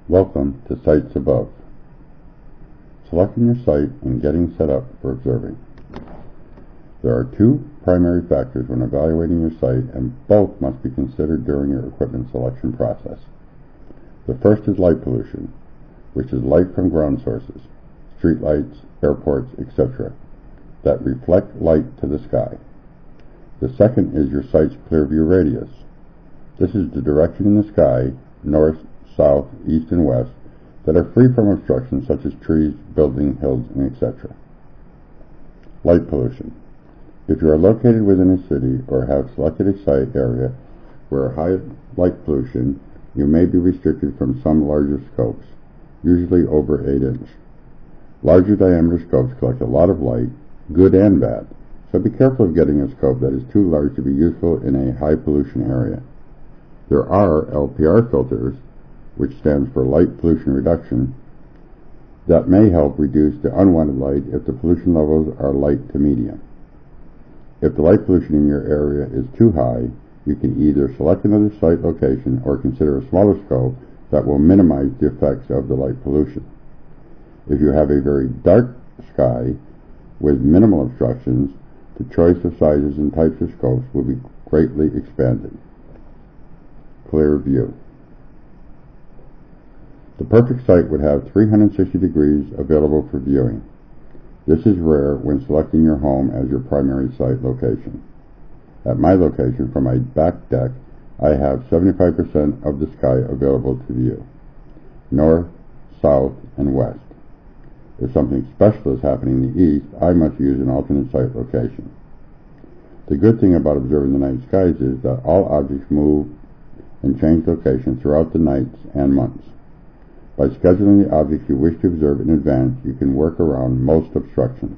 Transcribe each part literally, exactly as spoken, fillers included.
Welcome to Sites Above. Selecting your site and getting set up for observing. There are two primary factors when evaluating your site, and both must be considered during your equipment selection process. The first is light pollution, which is light from ground sources, streetlights, airports, et cetera, that reflect light to the sky. The second is your site's clear view radius. This is the direction in the sky, north, south, east, and west, that are free from obstructions such as trees, buildings, hills, and et cetera. Light pollution. If you are located within a city or have selected a site area where high light pollution, you may be restricted from some larger scopes, usually over eight inch. Larger diameter scopes collect a lot of light, good and bad, so be careful of getting a scope that is too large to be useful in a high pollution area. There are L P R filters, which stands for light pollution reduction, that may help reduce the unwanted light if the pollution levels are light to medium. If the light pollution in your area is too high, you can either select another site location or consider a smaller scope that will minimize the effects of the light pollution. If you have a very dark sky with minimal obstructions, the choice of sizes and types of scopes will be greatly expanded. Clear view. The perfect site would have three hundred sixty degrees available for viewing. This is rare when selecting your home as your primary site location. At my location, from my back deck, I have seventy-five percent of the sky available to view, north, south, and west. If something special is happening in the east, I must use an alternate site location. The good thing about observing the night skies is that all objects move and change location throughout the nights and months. By scheduling the objects you wish to observe in advance, you can work around most obstructions.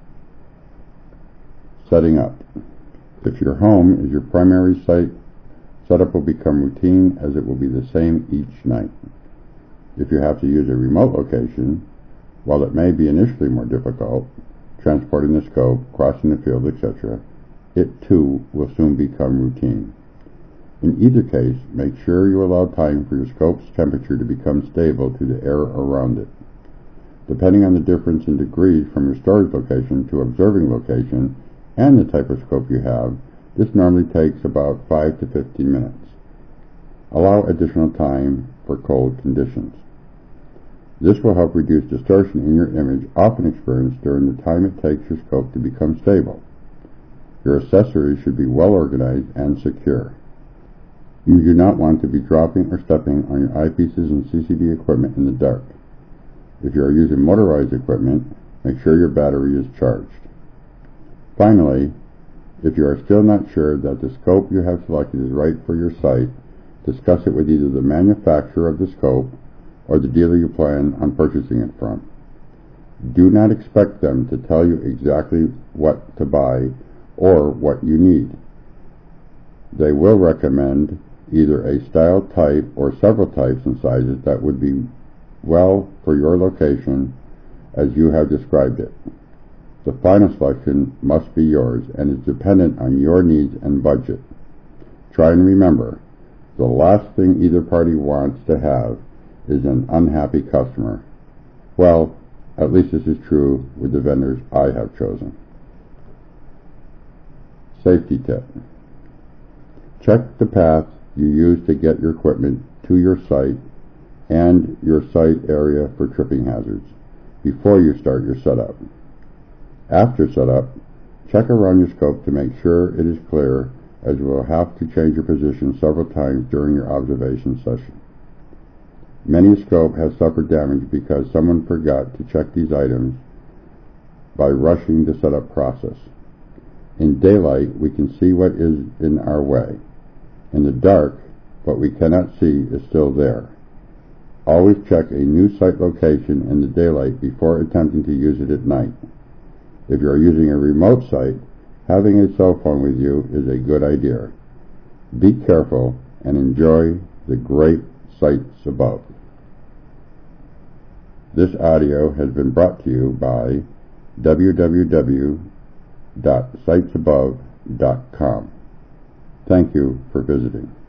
Setting up. If your home is your primary site, setup will become routine as it will be the same each night. If you have to use a remote location, while it may be initially more difficult, transporting the scope, crossing the field, et cetera, it too will soon become routine. In either case, make sure you allow time for your scope's temperature to become stable to the air around it. Depending on the difference in degrees from your storage location to observing location and the type of scope you have, this normally takes about five to fifteen minutes. Allow additional time for cold conditions. This will help reduce distortion in your image often experienced during the time it takes your scope to become stable. Your accessories should be well organized and secure. You do not want to be dropping or stepping on your eyepieces and C C D equipment in the dark. If you are using motorized equipment, make sure your battery is charged. Finally, if you are still not sure that the scope you have selected is right for your site, discuss it with either the manufacturer of the scope or the dealer you plan on purchasing it from. Do not expect them to tell you exactly what to buy or what you need. They will recommend either a style type or several types and sizes that would be well for your location as you have described it. The final selection must be yours and is dependent on your needs and budget. Try and remember, the last thing either party wants to have is an unhappy customer. Well, at least this is true with the vendors I have chosen. Safety tip. Check the path you use to get your equipment to your site and your site area for tripping hazards before you start your setup. After setup, check around your scope to make sure it is clear, as you will have to change your position several times during your observation session. Many a scope has suffered damage because someone forgot to check these items by rushing the setup process. In daylight, we can see what is in our way. In the dark, what we cannot see is still there. Always check a new site location in the daylight before attempting to use it at night. If you are using a remote site, having a cell phone with you is a good idea. Be careful and enjoy the great sights above. This audio has been brought to you by w w w dot sites above dot com. Thank you for visiting.